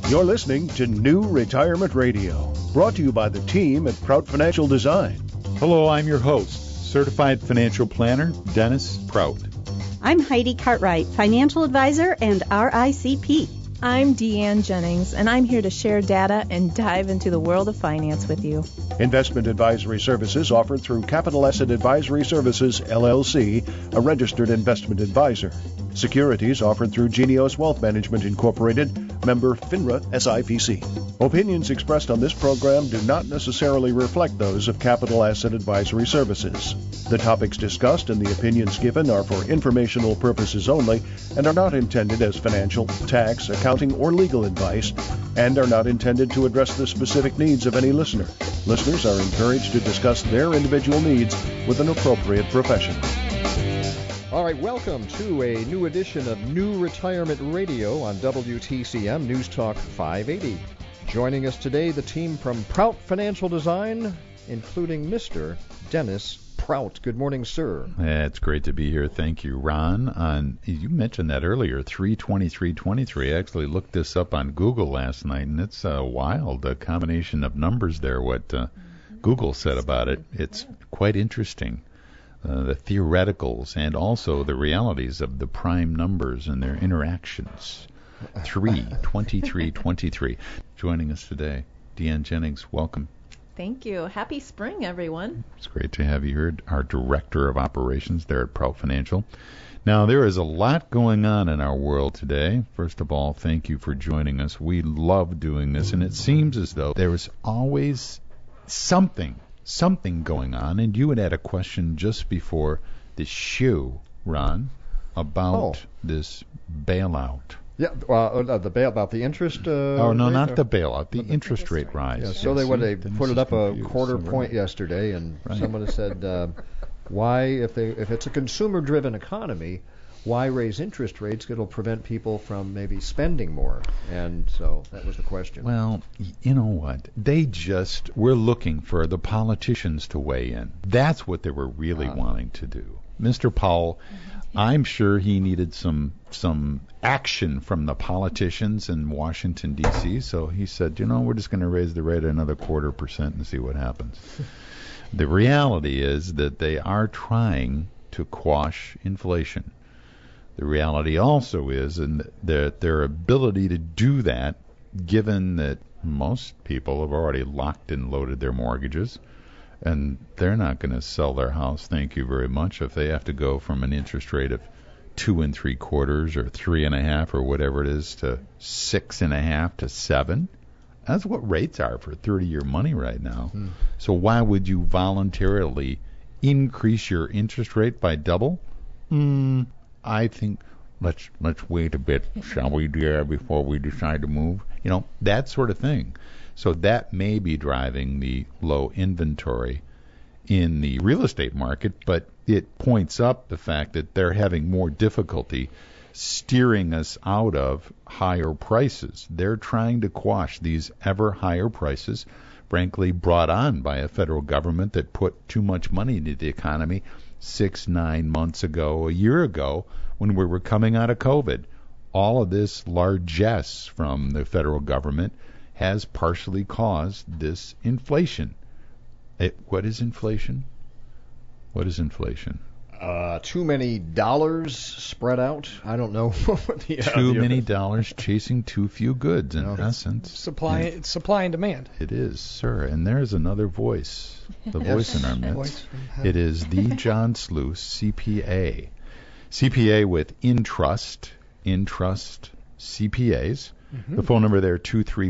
You're listening to New Retirement Radio, brought to you by the team at Prout Financial Design. Hello, I'm your host, Certified Financial Planner, Dennis Prout. I'm Heidi Cartwright, Financial Advisor and RICP. I'm Deanne Jennings, and I'm here to share data and dive into the world of finance with you. Investment advisory services offered through Capital Asset Advisory Services, LLC, a registered investment advisor. Securities offered through Genios Wealth Management, Incorporated, member FINRA SIPC. Opinions expressed on this program do not necessarily reflect those of Capital Asset Advisory Services. The topics discussed and the opinions given are for informational purposes only and are not intended as financial, tax, accounting, or legal advice, and are not intended to address the specific needs of any listener. Listeners are encouraged to discuss their individual needs with an appropriate professional. All right, welcome to a new edition of New Retirement Radio on WTCM News Talk 580. Joining us today, the team from Prout Financial Design, including Mr. Dennis Prout. Good morning, sir. It's great to be here. Thank you, Ron. You mentioned that earlier, 32323. I actually looked this up on Google last night, and it's wild, a combination of numbers there, what Google said about it. It's quite interesting. The theoreticals and also the realities of the prime numbers and their interactions. 32323. Joining us today, Deanne Jennings, welcome. Thank you. Happy spring, everyone. It's great to have you here, our Director of Operations there at Prout Financial. Now, there is a lot going on in our world today. First of all, thank you for joining us. We love doing this, and it seems as though there is always something going on. And you had a question just before the show, Ron, about this bailout. Yeah, the bail about the interest. No, not the bailout. The interest rate rise. Yeah, so they put it up a quarter point yesterday, and someone has said, why, if it's a consumer-driven economy, why raise interest rates? It'll prevent people from maybe spending more. And so that was the question. Well, you know what? We're looking for the politicians to weigh in. That's what they were really wanting to do. Mr. Powell, I'm sure he needed some action from the politicians in Washington, D.C., so he said, we're just going to raise the rate another 0.25% and see what happens. The reality is that they are trying to quash inflation. The reality also is that their ability to do that, given that most people have already locked and loaded their mortgages, and they're not going to sell their house, thank you very much, if they have to go from an interest rate of 2 3/4 or 3.5 or whatever it is to 6.5 to 7. That's what rates are for 30-year money right now. So why would you voluntarily increase your interest rate by double? I think let's wait a bit, shall we, dear, before we decide to move? That sort of thing. So that may be driving the low inventory in the real estate market, but it points up the fact that they're having more difficulty steering us out of higher prices. They're trying to quash these ever higher prices, frankly brought on by a federal government that put too much money into the economy 6-9 months ago, a year ago, when we were coming out of COVID. All of this largesse from the federal government has partially caused this inflation. What is inflation? What is inflation? Too many dollars spread out. I don't know. Too many dollars chasing too few goods, in essence. It's supply and demand. It is, sir. And there's another voice, the voice in our midst. It is the John Sluice, CPA. CPA with Intrust CPAs. The phone number there,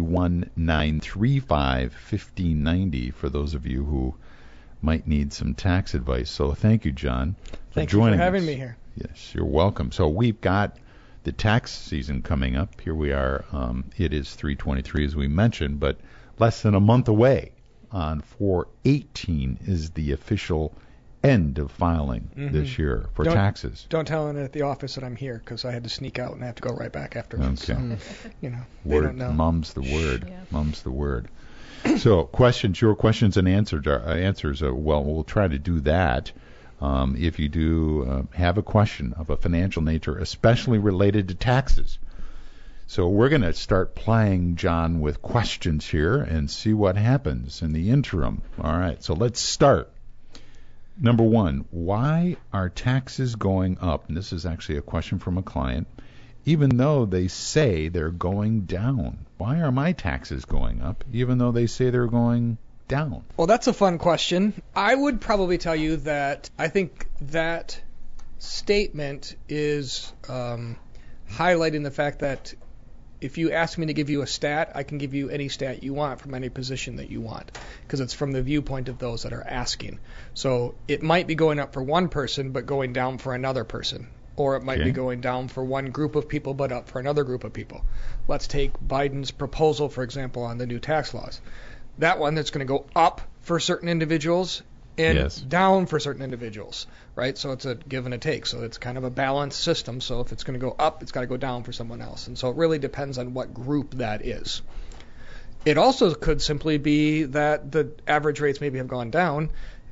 231-935-1590, for those of you who might need some tax advice. So thank you, John, for joining us. Thank you for having me here. Yes, you're welcome. So we've got the tax season coming up. Here we are. It is 3/23, as we mentioned, but less than a month away. On 4/18 is the official end of filing this year for taxes. Don't tell anyone at the office that I'm here, because I had to sneak out and I have to go right back afterwards. Okay. So, they don't know. Mum's the word. Yeah. Mum's the word. So your questions and answers are, well, we'll try to do that. If you do have a question of a financial nature, especially related to taxes, So we're going to start playing John with questions here and see what happens in the interim. All right, so let's start. Number one, why are taxes going up? And this is actually a question from a client. Even though they say they're going down. Why are my taxes going up even though they say they're going down? Well, that's a fun question. I would probably tell you that I think that statement is highlighting the fact that if you ask me to give you a stat, I can give you any stat you want from any position that you want, because it's from the viewpoint of those that are asking. So it might be going up for one person but going down for another person. Or it might be going down for one group of people but up for another group of people. Let's take Biden's proposal, for example, on the new tax laws. That one that's going to go up for certain individuals and down for certain individuals, right? So it's a give and a take. So it's kind of a balanced system. So if it's going to go up, it's got to go down for someone else. And so it really depends on what group that is. It also could simply be that the average rates maybe have gone down,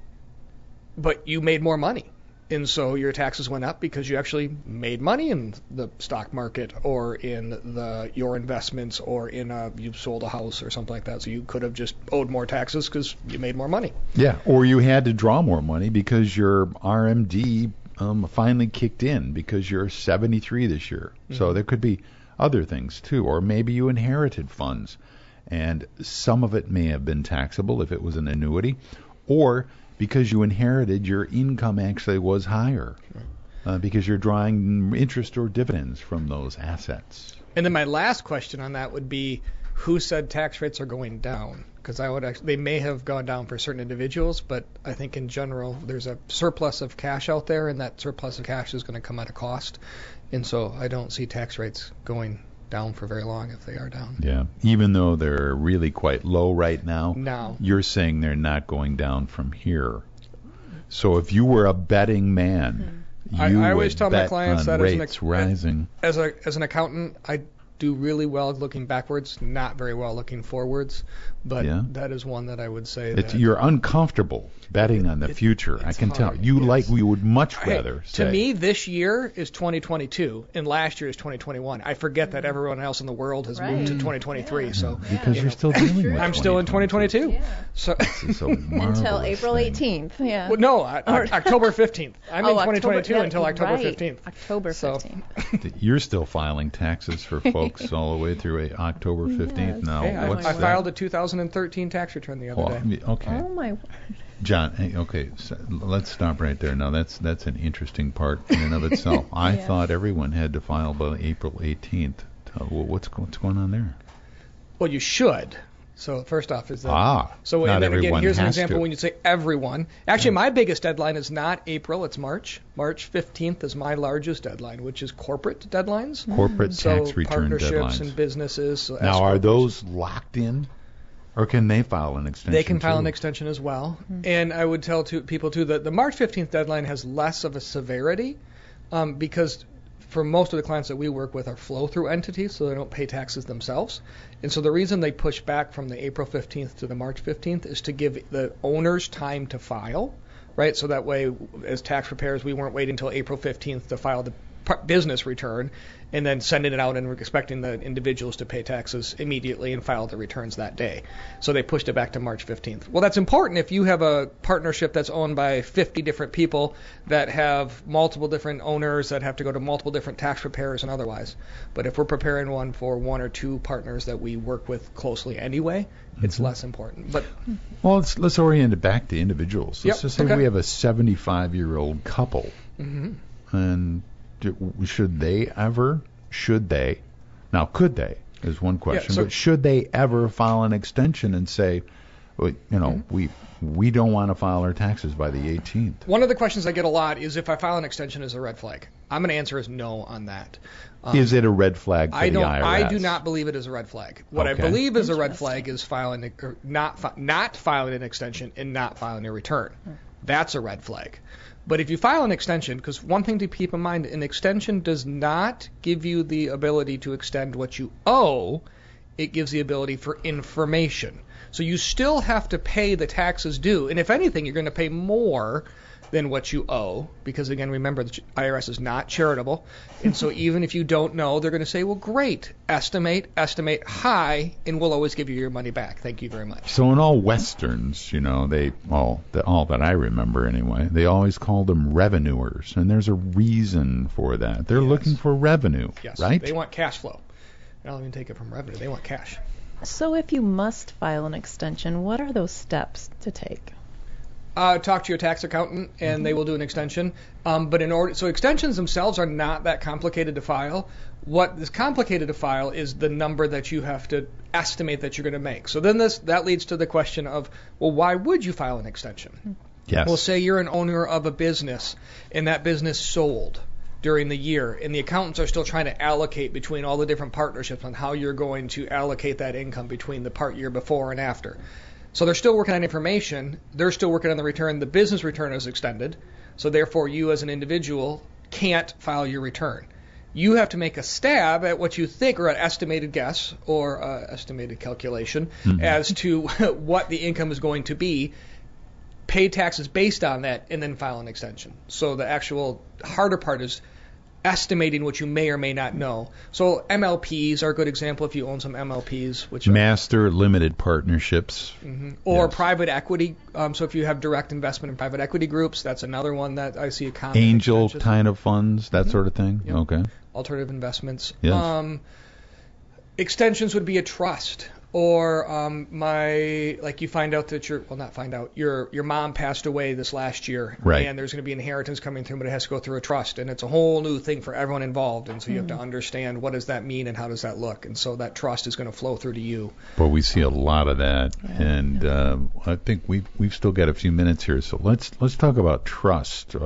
but you made more money. And so your taxes went up because you actually made money in the stock market or in your investments or you sold a house or something like that. So you could have just owed more taxes because you made more money. Yeah, or you had to draw more money because your RMD finally kicked in because you're 73 this year. Mm-hmm. So there could be other things too. Or maybe you inherited funds and some of it may have been taxable if it was an annuity, or because you inherited, your income actually was higher because you're drawing interest or dividends from those assets. And then my last question on that would be, who said tax rates are going down? Because they may have gone down for certain individuals, but I think in general there's a surplus of cash out there, and that surplus of cash is going to come at a cost. And so I don't see tax rates going down for very long if they are down. Yeah, even though they're really quite low right now. No. You're saying they're not going down from here. So if you were a betting man, I always tell my clients that rates rising. As an accountant, I do really well looking backwards, not very well looking forwards, but that is one that I would say that you're uncomfortable betting on the future. I can tell. You would much rather say. To me, this year is 2022, and last year is 2021. I forget that everyone else in the world has moved to 2023. So because you're still dealing with I'm still in 2022. Yeah. So until April 18th. Yeah. Well, no, October 15th. I'm in 2022 until October 15th. October 15th. You're still filing taxes for folks all the way through October 15th now. Hey, I filed a 2013 tax return the other day. Okay. Oh my. John, okay, so let's stop right there. Now that's an interesting part in and of itself. I thought everyone had to file by April 18th. What's going on there? Well, you should. So first off is that so not and then again, here's an example to. when you say everyone. Actually, my biggest deadline is not April, it's March. March 15th is my largest deadline, which is corporate deadlines. Corporate tax return partnerships deadlines. And businesses. So now, are those locked in? Or can they file an extension? They can file an too? extension as well. Mm-hmm. And I would tell people, too, that the March 15th deadline has less of a severity because for most of the clients that we work with are flow-through entities, so they don't pay taxes themselves. And so the reason they push back from the April 15th to the March 15th is to give the owners time to file, right? So that way, as tax preparers, we weren't waiting until April 15th to file the business return and then sending it out and we're expecting the individuals to pay taxes immediately and file the returns that day. So they pushed it back to March 15th. Well, that's important if you have a partnership that's owned by 50 different people that have multiple different owners that have to go to multiple different tax preparers and otherwise. But if we're preparing one for one or two partners that we work with closely anyway, it's less important. But well, let's orient it back to individuals. Let's just say we have a 75-year-old couple. Mm-hmm. And should they, now could they, is one question, but should they ever file an extension and say, well, we don't want to file our taxes by the 18th? One of the questions I get a lot is if I file an extension is a red flag. I'm going to answer is no on that. Is it a red flag for the IRS? I do not believe it is a red flag. What I believe is a red flag is not filing an extension and not filing a return. That's a red flag. But if you file an extension, because one thing to keep in mind, an extension does not give you the ability to extend what you owe. it gives the ability for information. So you still have to pay the taxes due, and if anything, you're going to pay more than what you owe, because again, remember, the IRS is not charitable, and so even if you don't know, they're going to say, well, great, estimate high, and we'll always give you your money back. Thank you very much. So in all westerns, they all that I remember anyway, they always call them revenuers, and there's a reason for that. They're looking for revenue, yes, right? They want cash flow. I don't even take it from revenue. They want cash. So if you must file an extension, what are those steps to take? Talk to your tax accountant, and they will do an extension. So extensions themselves are not that complicated to file. What is complicated to file is the number that you have to estimate that you're going to make. So then that leads to the question of, well, why would you file an extension? Yes. Well, say you're an owner of a business, and that business sold during the year, and the accountants are still trying to allocate between all the different partnerships on how you're going to allocate that income between the part year before and after. So they're still working on information. They're still working on the return. The business return is extended. So therefore, you as an individual can't file your return. You have to make a stab at what you think, or an estimated guess, or estimated calculation as to what the income is going to be, pay taxes based on that, and then file an extension. So the actual harder part is estimating what you may or may not know. So MLPs are a good example if you own some MLPs, which Master Limited Partnerships. Or private equity. So if you have direct investment in private equity groups, that's another one that I see a common. Angel kind of funds, that sort of thing. Yep. Okay. Alternative investments. Yes. Extensions would be a trust. Or you find out that your mom passed away this last year, right, and there's going to be inheritance coming through, but it has to go through a trust, and it's a whole new thing for everyone involved, and so you have to understand what does that mean and how does that look, and so that trust is going to flow through to you. Well, we see a lot of that, and I think we've still got a few minutes here, so let's talk about trust.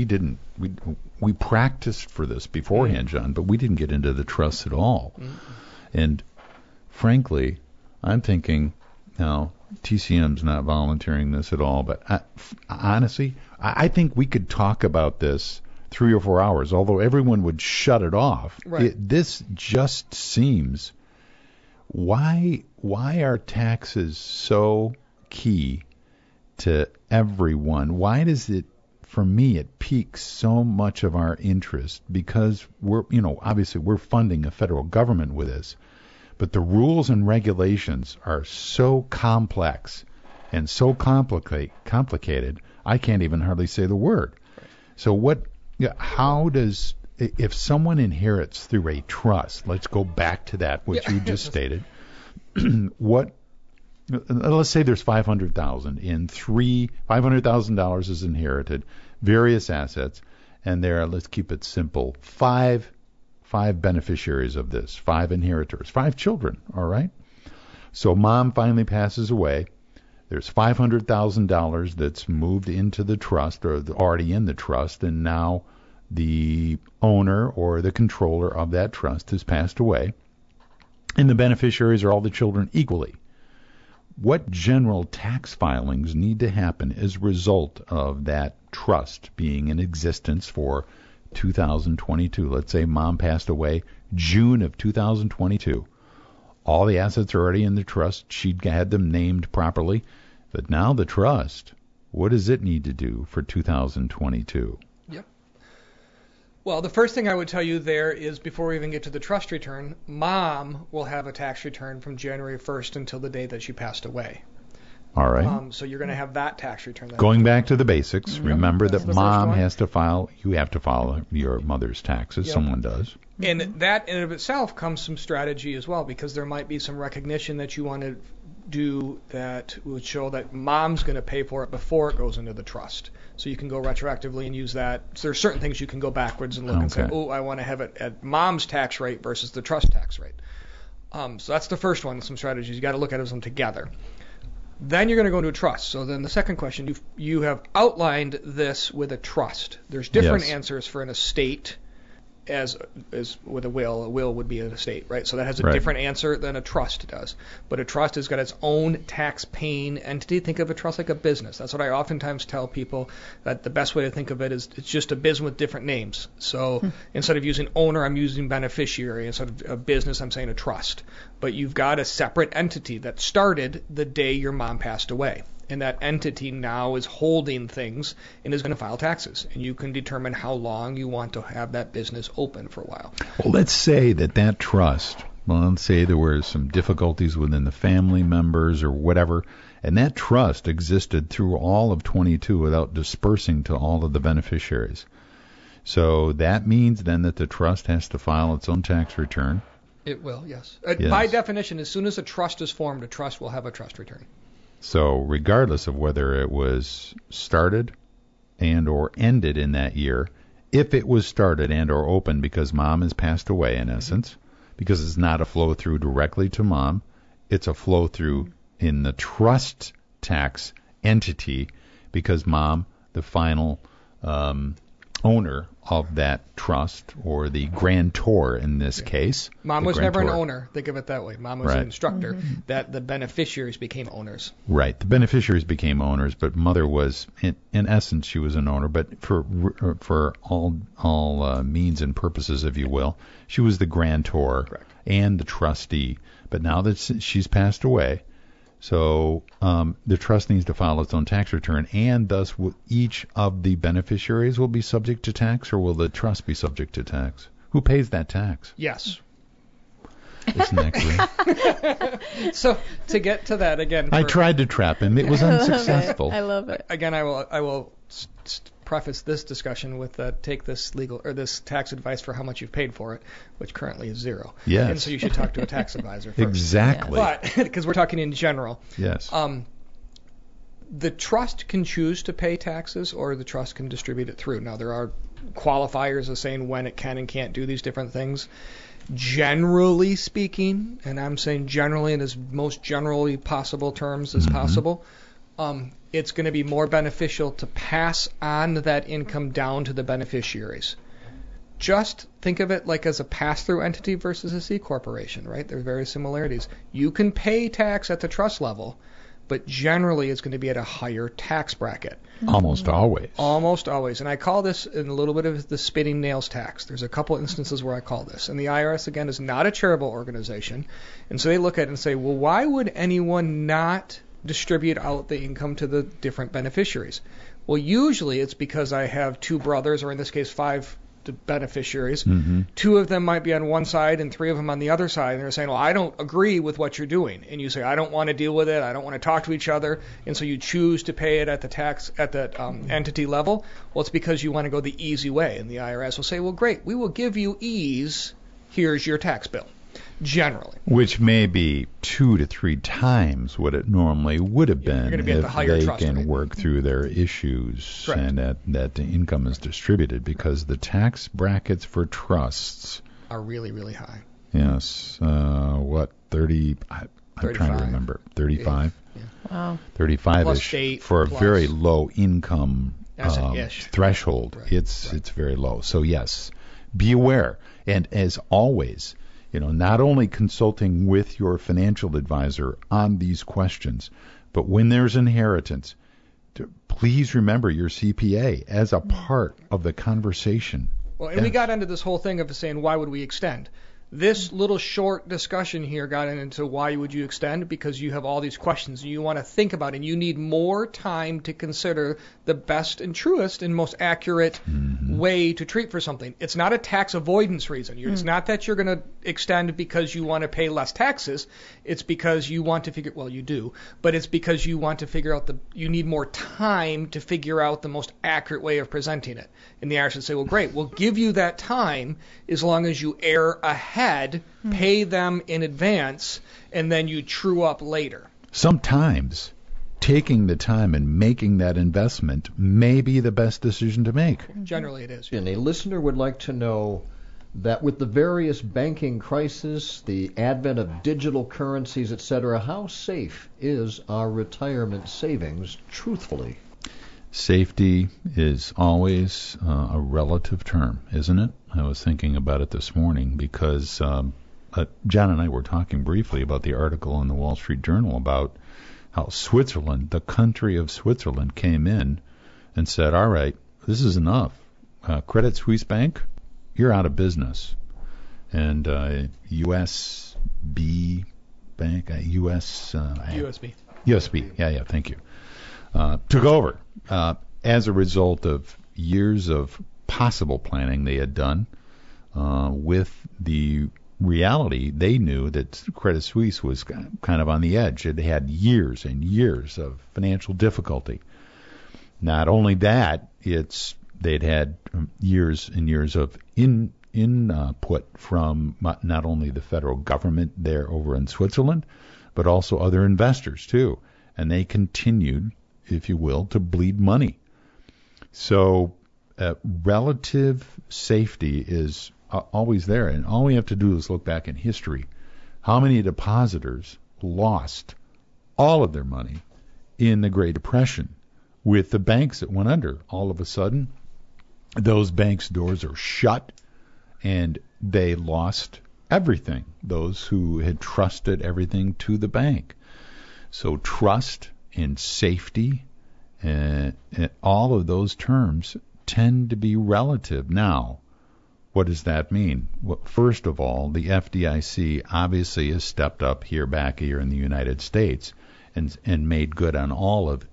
We practiced for this beforehand, John, but we didn't get into the trust at all, and frankly, I'm thinking, now, TCM's not volunteering this at all, but honestly, I think we could talk about this 3 or 4 hours, although everyone would shut it off. Right. This just seems, why are taxes so key to everyone? Why does it, for me, it piques so much of our interest? Because obviously we're funding a federal government with this. But the rules and regulations are so complex and so complicated, I can't even hardly say the word. So if someone inherits through a trust, let's go back to that, which you just stated, let's say there's $500,000 in $500,000 is inherited, various assets, and let's keep it simple, five beneficiaries of this, 5 inheritors, 5 children, all right? So mom finally passes away. There's $500,000 that's moved into the trust, or already in the trust, and now the owner or the controller of that trust has passed away, and the beneficiaries are all the children equally. What general tax filings need to happen as a result of that trust being in existence for 2022. Let's say mom passed away June of 2022. All the assets are already in the trust. She'd had them named properly. But now the trust, what does it need to do for 2022? Yep. Well, the first thing I would tell you there is, before we even get to the trust return, mom will have a tax return from January 1st until the day that she passed away. All right. So you're going to have that tax return. Going back to the basics, remember that mom has to file, you have to file your mother's taxes. Yep. Someone does. And that in and of itself comes some strategy as well, because there might be some recognition that you want to do that would show that mom's going to pay for it before it goes into the trust. So you can go retroactively and use that. So there's certain things you can go backwards and look and say, I want to have it at mom's tax rate versus the trust tax rate. So that's the first one, some strategies. You got to look at them together. Then you're going to go into a trust. So then the second question, you have outlined this with a trust. There's different answers for an estate as with a will. A will would be an estate, right? So that has a Right. different answer than a trust does. But a trust has got its own tax-paying entity. Think of a trust like a business. That's what I oftentimes tell people, that the best way to think of it is it's just a business with different names. So instead of using owner, I'm using beneficiary. Instead of a business, I'm saying a trust. But you've got a separate entity that started the day your mom passed away. And that entity now is holding things and is going to file taxes. And you can determine how long you want to have that business open for a while. Well, let's say that trust, let's say there were some difficulties within the family members or whatever, and that trust existed through all of 22 without dispersing to all of the beneficiaries. So that means then that the trust has to file its own tax return. It will, yes. Yes. By definition, as soon as a trust is formed, a trust will have a trust return. So regardless of whether it was started and or ended in that year, if it was started and or opened because mom has passed away, in essence, because it's not a flow through directly to mom, it's a flow through in the trust tax entity because mom, the final owner of that trust, or the grantor in this case. Mom the was never an grantor. owner. Think of it that way. Mom was Right. an instructor. That the beneficiaries became owners. Right. The beneficiaries became owners, but mother was, in essence, she was an owner. But for all means and purposes, if you will, she was the grantor Correct. and the trustee. But now that she's passed away, so the trust needs to file its own tax return, and thus each of the beneficiaries will be subject to tax, or will the trust be subject to tax? Who pays that tax? Yes. Isn't that great? So to get to that again, I tried to trap him. It was unsuccessful. I love it. Again, I will preface this discussion with take this legal or this tax advice for how much you've paid for it, which currently is zero. Yes. And so you should talk to a tax advisor first. Exactly. But because we're talking in general, Yes. the trust can choose to pay taxes, or the trust can distribute it through. Now there are qualifiers of saying when it can and can't do these different things. Generally speaking, and I'm saying generally in as most generally possible terms as possible, it's going to be more beneficial to pass on that income down to the beneficiaries. Just think of it like as a pass-through entity versus a C corporation, right? There are various similarities. You can pay tax at the trust level, but generally it's going to be at a higher tax bracket. Almost always. Almost always. And I call this in a little bit of the spitting nails tax. There's a couple instances where I call this. And the IRS, again, is not a charitable organization. And so they look at it and say, well, why would anyone not distribute out the income to the different beneficiaries? Well, usually it's because I have two brothers, or in this case, 5 beneficiaries. Two of them might be on one side and 3 of them on the other side, and they're saying, well, I don't agree with what you're doing. And you say, I don't want to deal with it, I don't want to talk to each other, and so you choose to pay it at the entity level. Well, it's because you want to go the easy way, and the IRS will say, well, great, we will give you ease, here's your tax bill. Generally. Which may be 2 to 3 times what it normally would have You're been gonna be at the if higher they trust can rate. work through their issues Correct. and that the income is distributed, because the tax brackets for trusts, Are really, really high. yes, 30, I'm trying 35. to remember, 35? Wow. 35-ish Plus state, for a plus- very low income That's an ish. threshold. Right. It's very low. So yes, be aware. And as always, not only consulting with your financial advisor on these questions, but when there's inheritance, please remember your CPA as a part of the conversation. Well, and we got into this whole thing of saying, why would we extend? This little short discussion here got into why would you extend, because you have all these questions and you want to think about it, and you need more time to consider the best and truest and most accurate way to treat for something. It's not a tax avoidance reason. It's not that you're going to extend because you want to pay less taxes. It's because you want to figure, well, you do, but it's because you want to figure out you need more time to figure out the most accurate way of presenting it. And the IRS would say, well, great, we'll give you that time as long as you err ahead, pay them in advance, and then you true up later. Sometimes taking the time and making that investment may be the best decision to make. Generally it is. And a listener would like to know that with the various banking crises, the advent of digital currencies, etc., how safe is our retirement savings, truthfully? Safety is always a relative term, isn't it? I was thinking about it this morning because John and I were talking briefly about the article in the Wall Street Journal about how Switzerland, the country of Switzerland, came in and said, all right, this is enough. Credit Suisse Bank, you're out of business. And USB Bank, USB. USB, yeah, thank you. Took over as a result of years of possible planning they had done with the reality. They knew that Credit Suisse was kind of on the edge. It had years and years of financial difficulty. Not only that, they'd had years and years of input from not only the federal government there over in Switzerland, but also other investors too. And they continued, if you will, to bleed money. So relative safety is always there. And all we have to do is look back in history. How many depositors lost all of their money in the Great Depression with the banks that went under? All of a sudden, those banks' doors are shut, and they lost everything, those who had trusted everything to the bank. So trust and safety, and all of those terms tend to be relative. Now, what does that mean? Well, first of all, the FDIC obviously has stepped up back here in the United States and made good on all of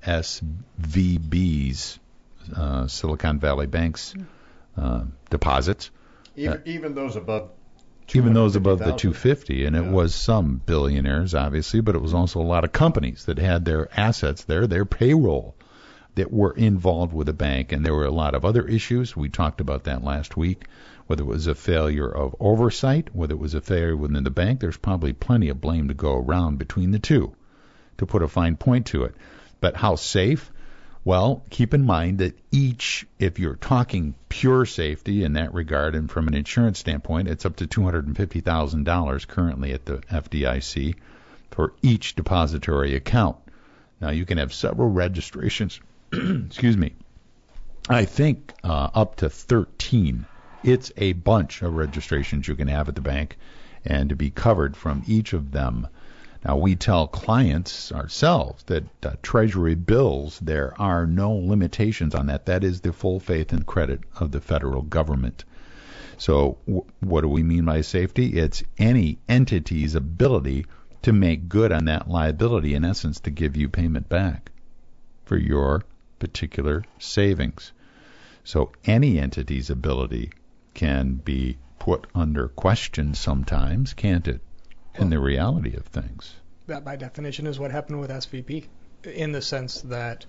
SVB's, Silicon Valley Bank's deposits. Even those above the 250, and it was some billionaires, obviously, but it was also a lot of companies that had their assets there, their payroll, that were involved with the bank. And there were a lot of other issues. We talked about that last week, whether it was a failure of oversight, whether it was a failure within the bank. There's probably plenty of blame to go around between the two, to put a fine point to it. But how safe? Well, keep in mind that if you're talking pure safety in that regard, and from an insurance standpoint, it's up to $250,000 currently at the FDIC for each depository account. Now, you can have several registrations, excuse me, I think up to 13. It's a bunch of registrations you can have at the bank, and to be covered from each of them. Now, we tell clients ourselves that Treasury bills, there are no limitations on that. That is the full faith and credit of the federal government. So what do we mean by safety? It's any entity's ability to make good on that liability, in essence, to give you payment back for your particular savings. So any entity's ability can be put under question sometimes, can't it? In the reality of things. That, by definition, is what happened with SVB, in the sense that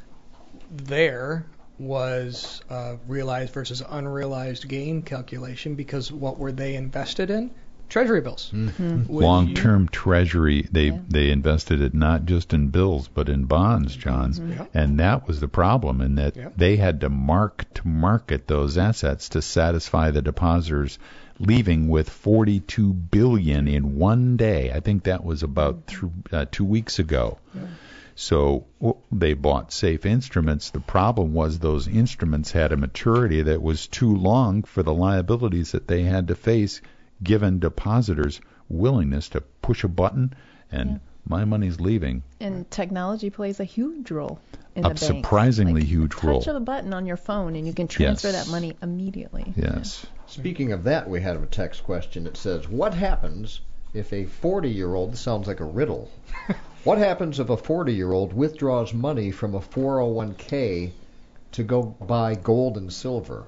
there was a realized versus unrealized gain calculation, because what were they invested in? Treasury bills. Mm-hmm. Long-term Treasury, they invested it not just in bills, but in bonds, John. Mm-hmm. And that was the problem, in that they had to market those assets to satisfy the depositors, leaving with $42 billion in one day. I think that was about 2 weeks ago. Yeah. So they bought safe instruments. The problem was those instruments had a maturity that was too long for the liabilities that they had to face, given depositors' willingness to push a button and my money's leaving. And technology plays a huge role in the bank. A surprisingly huge role. Touch of a button on your phone and you can transfer that money immediately. Yes. Speaking of that, we had a text question that says, what happens if a 40-year-old, this sounds like a riddle, what happens if a 40-year-old withdraws money from a 401k to go buy gold and silver?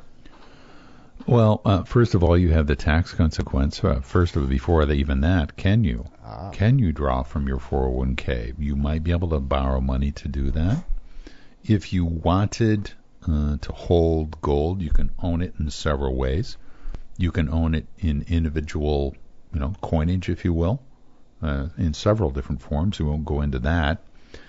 Well, first of all, you have the tax consequence. Before even that, can you? Can you draw from your 401k? You might be able to borrow money to do that. If you wanted to hold gold, you can own it in several ways. You can own it in individual, coinage, if you will, in several different forms. We won't go into that.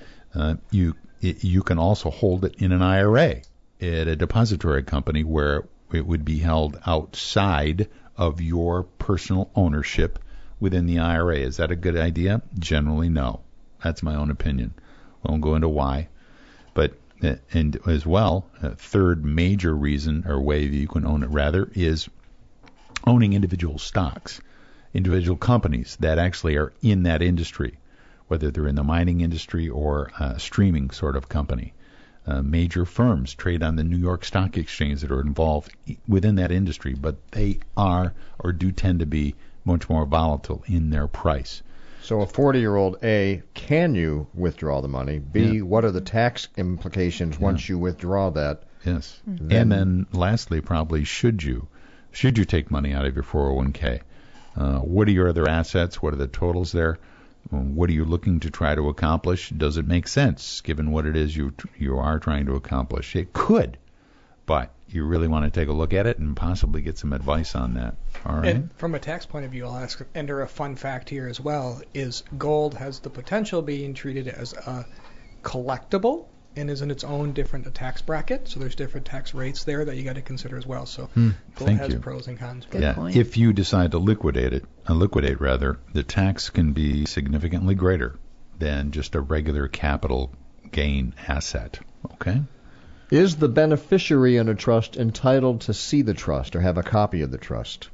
You can also hold it in an IRA at a depository company where it would be held outside of your personal ownership within the IRA. Is that a good idea? Generally, no. That's my own opinion. I won't go into why. But And as well, a third major reason or way that you can own it rather is owning individual stocks, individual companies that actually are in that industry, whether they're in the mining industry or a streaming sort of company. Major firms trade on the New York Stock Exchange that are involved within that industry, but they are or do tend to be much more volatile in their price. So a 40-year-old, A, can you withdraw the money? B, what are the tax implications once you withdraw that? Yes. And then lastly, probably should you take money out of your 401k? What are your other assets? What are the totals there? What are you looking to try to accomplish? Does it make sense given what it is you are trying to accomplish? It could, but you really want to take a look at it and possibly get some advice on that. All right. And from a tax point of view, I'll enter a fun fact here as well, is gold has the potential of being treated as a collectible and is in its own different tax bracket. So there's different tax rates there that you got to consider as well. So gold has pros and cons. Good point. If you decide to liquidate the tax can be significantly greater than just a regular capital gain asset. Okay? Is the beneficiary in a trust entitled to see the trust or have a copy of the trust?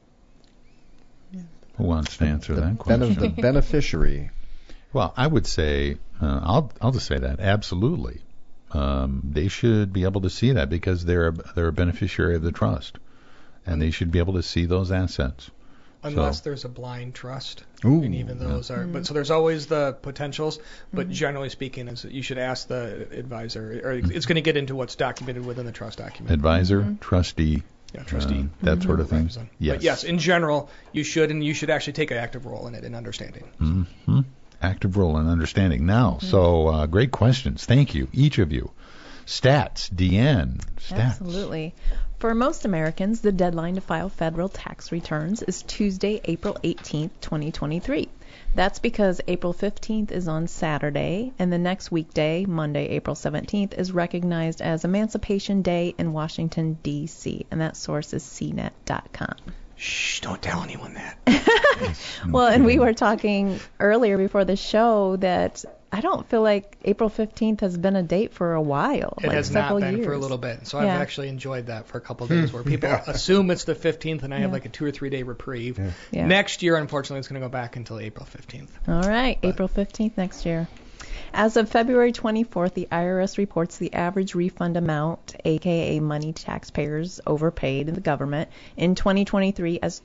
Who wants to answer that question? The beneficiary. Well, I would say, I'll just say that, absolutely. They should be able to see that because they're a beneficiary of the trust, and they should be able to see those assets. Unless there's a blind trust, and even those are. But so there's always the potentials. But generally speaking, you should ask the advisor, or it's going to get into what's documented within the trust document. Advisor, trustee, trustee, that sort of thing. Yes. But yes, in general, you should actually take an active role in it in understanding. Active role in understanding. Now, so great questions. Thank you, each of you. Stats, Deanne. Stats. Absolutely. For most Americans, the deadline to file federal tax returns is Tuesday, April 18th, 2023. That's because April 15th is on Saturday, and the next weekday, Monday, April 17th, is recognized as Emancipation Day in Washington, D.C., and that source is cnet.com. Shh, don't tell anyone that. Well, and we were talking earlier before the show that I don't feel like April 15th has been a date for a while. It has not been years. for a little bit. So I've actually enjoyed that for a couple of days where people assume it's the 15th and I have like a 2 or 3 day reprieve. Next year, unfortunately, it's going to go back until April 15th. All right, April 15th next year. As of February 24th, the IRS reports the average refund amount, aka money taxpayers overpaid in the government, in 2023 as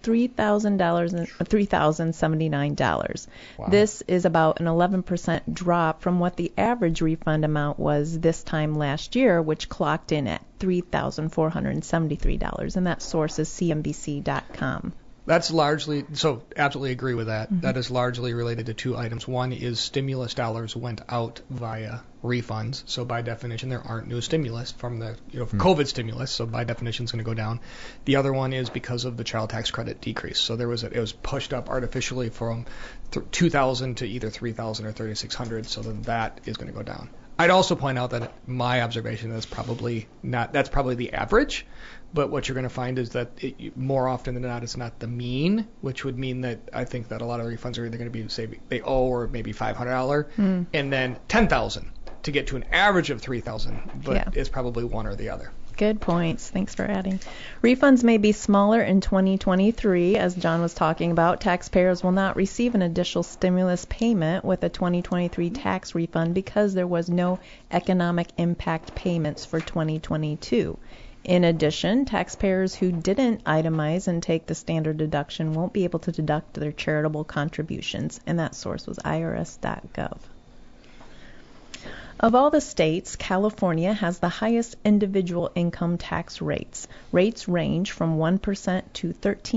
$3,079. Wow. This is about an 11% drop from what the average refund amount was this time last year, which clocked in at $3,473, and that source is CNBC.com. That's largely, so absolutely agree with that. That is largely related to two items. One is stimulus dollars went out via refunds. So by definition, there aren't new stimulus from the COVID stimulus. So by definition, it's going to go down. The other one is because of the child tax credit decrease. So it was pushed up artificially from $2,000 to either $3,000 or $3,600. So then that is going to go down. I'd also point out that my observation is probably the average. But what you're going to find is that more often than not, it's not the mean, which would mean that I think that a lot of refunds are either going to be, say, they owe or maybe $500 and then $10,000 to get to an average of $3,000, but it's probably one or the other. Good points. Thanks for adding. Refunds may be smaller in 2023, as John was talking about. Taxpayers will not receive an additional stimulus payment with a 2023 tax refund because there was no economic impact payments for 2022. In addition, taxpayers who didn't itemize and take the standard deduction won't be able to deduct their charitable contributions, and that source was irs.gov. Of all the states, California has the highest individual income tax rates. Rates range from 1% to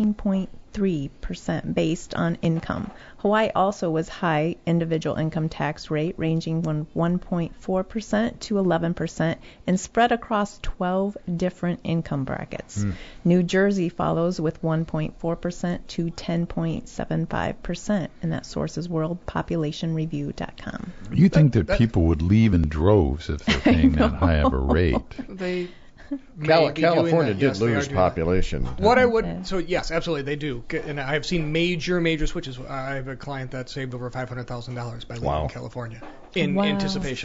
13.3% based on income. Hawaii also was high individual income tax rate ranging from 1.4% to 11% and spread across 12 different income brackets. New Jersey follows with 1.4% to 10.75%, and that source is worldpopulationreview.com. You think that people would leave in droves if they're paying that high of a rate? They California did lose population. What I would, so yes, absolutely, they do. And I've seen major switches. I have a client that saved over $500,000 by leaving California. in Wow. anticipation.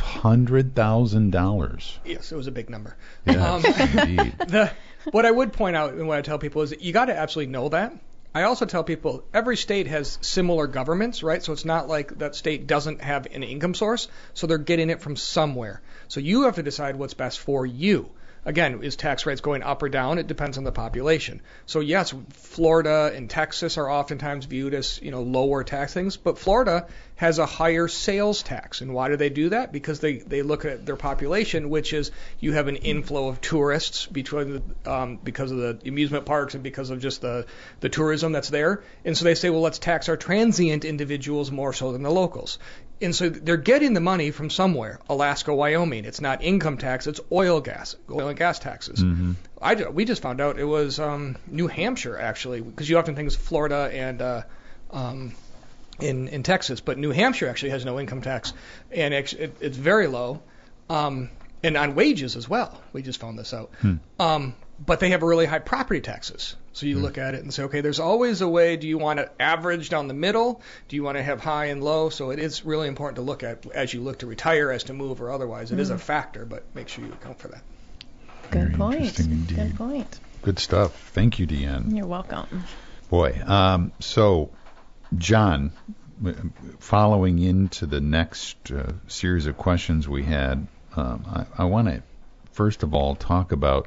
$500,000. Yes, it was a big number. Yes, indeed. What I would point out and what I tell people is that you got to absolutely know that. I also tell people every state has similar governments, right? So it's not like that state doesn't have an income source, so they're getting it from somewhere. So you have to decide what's best for you. Again, is tax rates going up or down? It depends on the population. So yes, Florida and Texas are oftentimes viewed as, lower tax things, but Florida has a higher sales tax. And why do they do that? Because they look at their population, which is you have an inflow of tourists because of the amusement parks and because of just the tourism that's there. And so they say, well, let's tax our transient individuals more so than the locals. And so they're getting the money from somewhere. Alaska, Wyoming. It's not income tax. It's oil and gas taxes. Mm-hmm. We just found out it was New Hampshire, actually, because you often think it's Florida and in Texas. But New Hampshire actually has no income tax, and it's very low. And on wages as well. We just found this out. But they have really high property taxes. So you look at it and say, okay, there's always a way. Do you want to average down the middle? Do you want to have high and low? So it is really important to look at as you look to retire, as to move or otherwise. It is a factor, but make sure you account for that. Good Very point. interesting indeed. Good point. Good stuff. Thank you, Deanne. You're welcome. Boy, so John, following into the next series of questions we had, I want to first of all talk about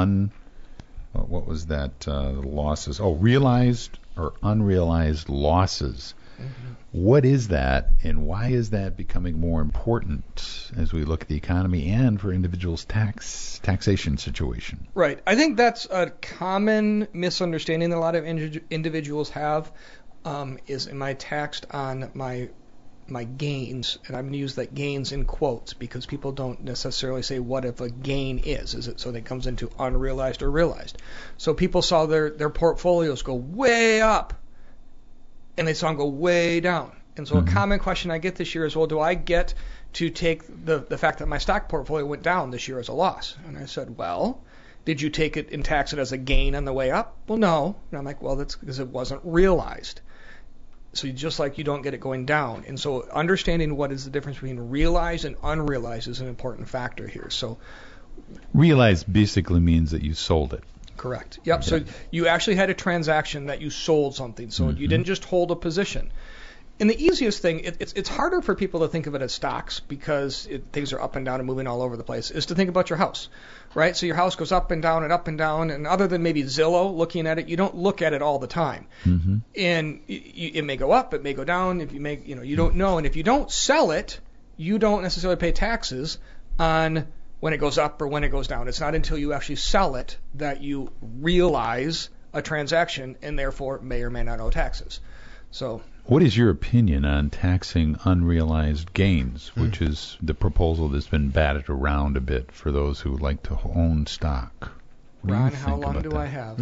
what was that? Losses. Oh, realized or unrealized losses. Mm-hmm. What is that, and why is that becoming more important as we look at the economy and for individuals' taxation situation? Right. I think that's a common misunderstanding that a lot of individuals have. Is am I taxed on my gains? And I'm going to use that gains in quotes because people don't necessarily say what if a gain is. Is it so that it comes into unrealized or realized? So people saw their portfolios go way up, and they saw them go way down. And so a common question I get this year is, well, do I get to take the fact that my stock portfolio went down this year as a loss? And I said, well, did you take it and tax it as a gain on the way up? Well, no. And I'm like, well, that's because it wasn't realized. So just like you don't get it going down. And so understanding what is the difference between realized and unrealized is an important factor here. So realized basically means that you sold it. Correct. Yep. Okay. So you actually had a transaction that you sold something. So you didn't just hold a position. And the easiest thing, it's harder for people to think of it as stocks because things are up and down and moving all over the place, is to think about your house, right? So your house goes up and down and up and down, and other than maybe Zillow looking at it, you don't look at it all the time. Mm-hmm. And it may go up, it may go down. If you don't know, and if you don't sell it, you don't necessarily pay taxes on when it goes up or when it goes down. It's not until you actually sell it that you realize a transaction and therefore may or may not owe taxes. So. What is your opinion on taxing unrealized gains, which is the proposal that's been batted around a bit for those who like to own stock? Ron, how long do I have?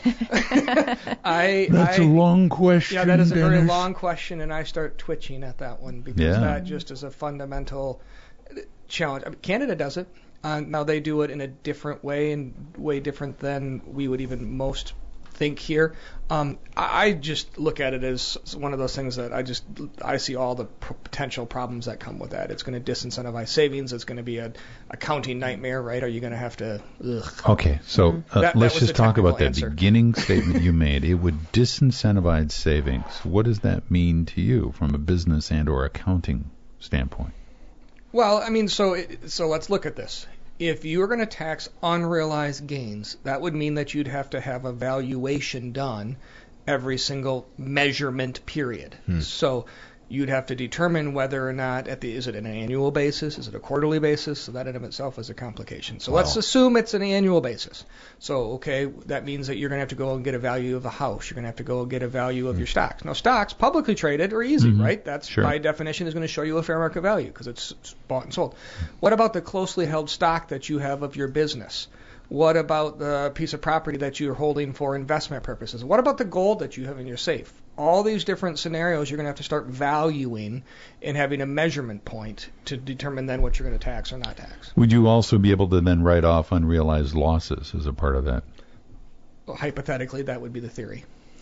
That's a long question. Yeah, that is a very long question, and I start twitching at that one because that just is a fundamental challenge. I mean, Canada does it. Now they do it in a different way and way different than we would even most think here. I just look at it as one of those things that I see all the potential problems that come with that. It's going to disincentivize savings. It's going to be an accounting nightmare, right? Are you going to have to? Okay, so let's just talk about that beginning statement you made. It would disincentivize savings. What does that mean to you from a business and or accounting standpoint? Well, I mean, so let's look at this. If you were going to tax unrealized gains, that would mean that you'd have to have a valuation done every single measurement period. So you'd have to determine whether or not is it an annual basis, is it a quarterly basis? So that in of itself is a complication. So let's assume it's an annual basis. So okay, that means that you're going to have to go and get a value of the house. You're going to have to go and get a value of your stocks. Now stocks, publicly traded, are easy, right? That's by definition is going to show you a fair market value because it's bought and sold. What about the closely held stock that you have of your business? What about the piece of property that you're holding for investment purposes? What about the gold that you have in your safe? All these different scenarios you're going to have to start valuing and having a measurement point to determine then what you're going to tax or not tax. Would you also be able to then write off unrealized losses as a part of that? Well, hypothetically, that would be the theory.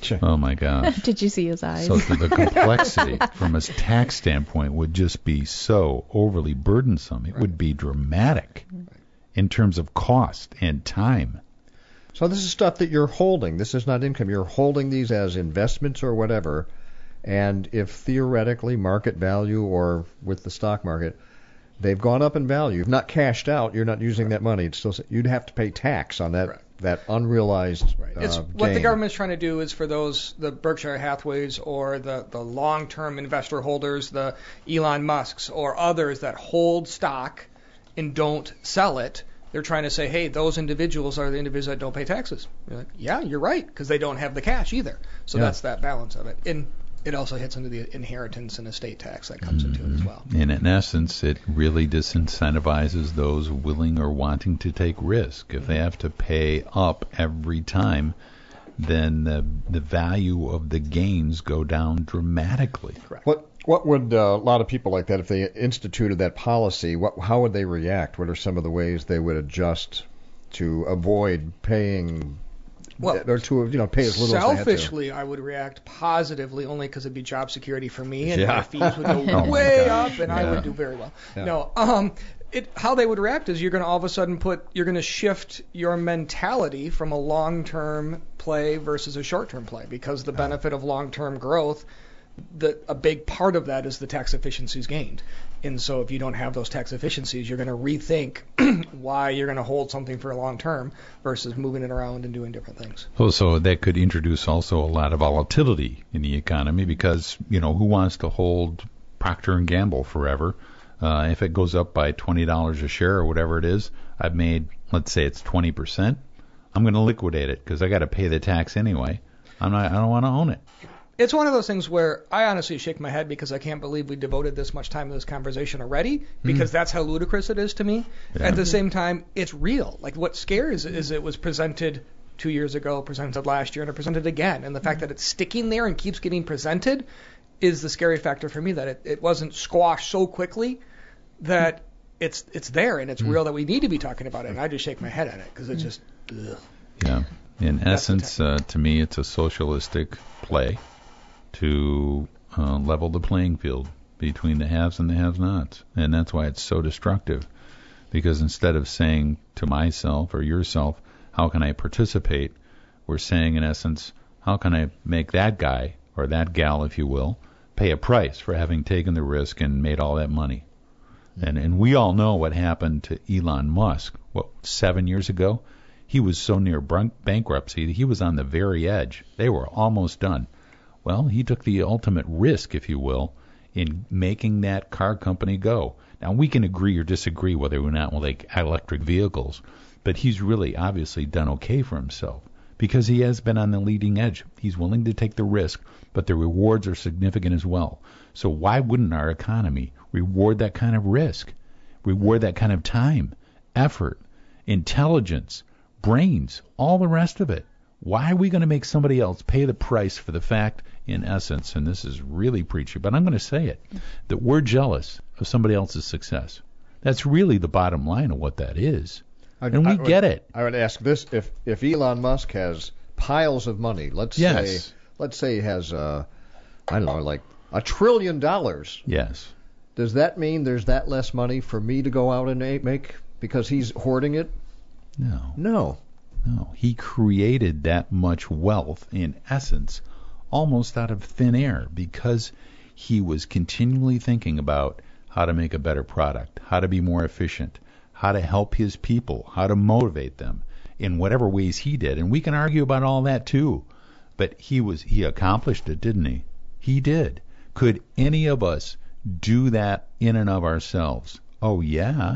Oh my gosh. Did you see his eyes? So the complexity from a tax standpoint would just be so overly burdensome. It would be dramatic in terms of cost and time. So this is stuff that you're holding. This is not income. You're holding these as investments or whatever. And if theoretically market value or with the stock market, they've gone up in value, you've not cashed out, you're not using that money. It's still, you'd have to pay tax on that that unrealized It's gain. what the government's trying to do is for those, the Berkshire Hathaways or the long-term investor holders, the Elon Musks or others that hold stock and don't sell it. They're trying to say, hey, those individuals are the individuals that don't pay taxes. You're like, yeah, you're right, because they don't have the cash either. So that's that balance of it. And it also hits into the inheritance and estate tax that comes into it as well. And in essence, it really disincentivizes those willing or wanting to take risk. If they have to pay up every time, then the value of the gains go down dramatically. Correct. What would a lot of people like that, if they instituted that policy, how would they react? What are some of the ways they would adjust to avoid paying, or to pay as little as they have to? Selfishly, I would react positively only because it'd be job security for me, and my fees would go way up, and I would do very well. Yeah. No, how they would react is you're going to all of a sudden you're going to shift your mentality from a long-term play versus a short-term play, because the benefit of long-term growth, a big part of that is the tax efficiencies gained. And so if you don't have those tax efficiencies, you're going to rethink why you're going to hold something for a long term versus moving it around and doing different things. So that could introduce also a lot of volatility in the economy, because, who wants to hold Procter & Gamble forever? If it goes up by $20 a share or whatever it is, I've made, let's say it's 20%, I'm going to liquidate it because I got to pay the tax anyway. I don't want to own it. It's one of those things where I honestly shake my head because I can't believe we devoted this much time to this conversation already, because that's how ludicrous it is to me. Yeah. At the same time, it's real. Like, what scares is it was presented 2 years ago, presented last year, and it presented again. And the fact that it's sticking there and keeps getting presented is the scary factor for me, that it wasn't squashed so quickly that it's there and it's real, that we need to be talking about it. And I just shake my head at it because it's just, ugh. Yeah. In essence, to me, it's a socialistic play to level the playing field between the haves and the have-nots. And that's why it's so destructive. Because instead of saying to myself or yourself, how can I participate, we're saying, in essence, how can I make that guy, or that gal, if you will, pay a price for having taken the risk and made all that money. And we all know what happened to Elon Musk, 7 years ago? He was so near bankruptcy, he was on the very edge. They were almost done. Well, he took the ultimate risk, if you will, in making that car company go. Now, we can agree or disagree whether or not we like electric vehicles, but he's really obviously done okay for himself because he has been on the leading edge. He's willing to take the risk, but the rewards are significant as well. So why wouldn't our economy reward that kind of risk, reward that kind of time, effort, intelligence, brains, all the rest of it? Why are we going to make somebody else pay the price for the fact, in essence, and this is really preachy, but I'm going to say it, that we're jealous of somebody else's success? That's really the bottom line of what that is. And we get it. I would ask this: if Elon Musk has piles of money, let's say he has like $1 trillion. Yes. Does that mean there's that less money for me to go out and make because he's hoarding it? No. No. He created that much wealth, in essence, almost out of thin air, because he was continually thinking about how to make a better product, how to be more efficient, how to help his people, how to motivate them in whatever ways he did. And we can argue about all that too. But he accomplished it, didn't he? He did. Could any of us do that in and of ourselves? Oh, yeah.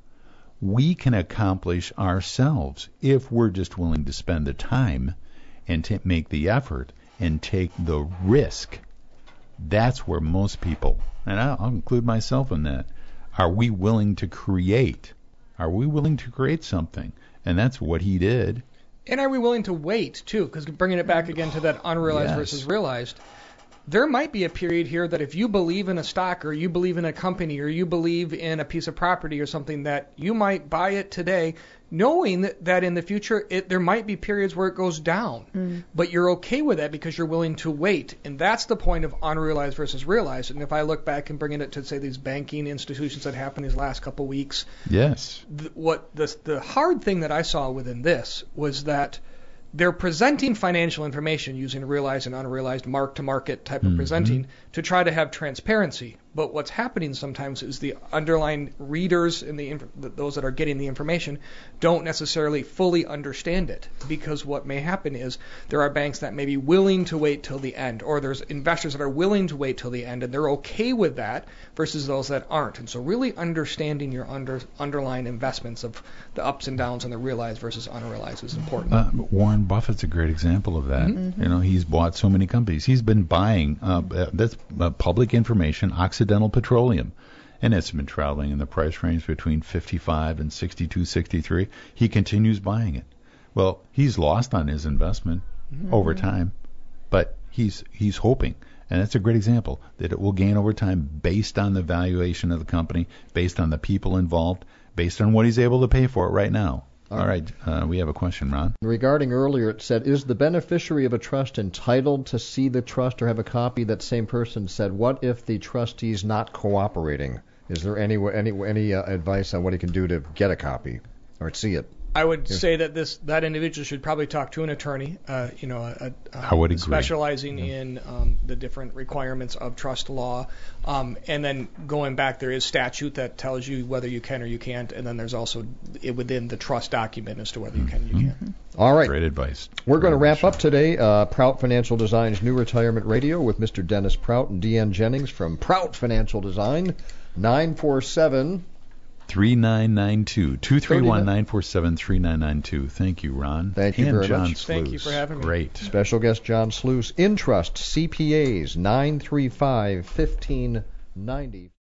We can accomplish ourselves if we're just willing to spend the time and to make the effort and take the risk. That's where most people, and I'll include myself in that, are we willing to create? Are we willing to create something? And that's what he did. And are we willing to wait, too? Because bringing it back again to that unrealized versus realized, there might be a period here that if you believe in a stock or you believe in a company or you believe in a piece of property or something, that you might buy it today knowing that in the future there might be periods where it goes down. But you're okay with that because you're willing to wait. And that's the point of unrealized versus realized. And if I look back and bring it to, say, these banking institutions that happened these last couple of weeks, Yes. The hard thing that I saw within this was that they're presenting financial information using realized and unrealized mark-to-market type of presenting to try to have transparency. But what's happening sometimes is the underlying readers and those that are getting the information don't necessarily fully understand it, because what may happen is there are banks that may be willing to wait till the end, or there's investors that are willing to wait till the end, and they're okay with that versus those that aren't. And so really understanding your underlying investments of the ups and downs and the realized versus unrealized is important. Warren Buffett's a great example of that. You know, he's bought so many companies. He's been buying that's public information, Occidental Petroleum, and it's been traveling in the price range between 55 and 62, 63. He continues buying it. Well, he's lost on his investment over time, but he's hoping, and that's a great example, that it will gain over time based on the valuation of the company, based on the people involved, based on what he's able to pay for it right now. All right, we have a question, Ron. Regarding earlier, it said, is the beneficiary of a trust entitled to see the trust or have a copy? That same person said, what if the trustee is not cooperating? Is there any advice on what he can do to get a copy or see it? I would say that that individual should probably talk to an attorney, I would agree. Specializing in the different requirements of trust law. And then going back, there is statute that tells you whether you can or you can't, and then there's also within the trust document as to whether you can or you can't. All right. Great advice. We're going to wrap up today. Prout Financial Design's New Retirement Radio with Mr. Dennis Prout and Deanne Jennings from Prout Financial Design, 947 3992 231-947-3992. Thank you, Ron. Thank you and very John much. Sluice. Thank you for having me. Great. Special guest John Sluice, Intrust CPAs, 935-1590.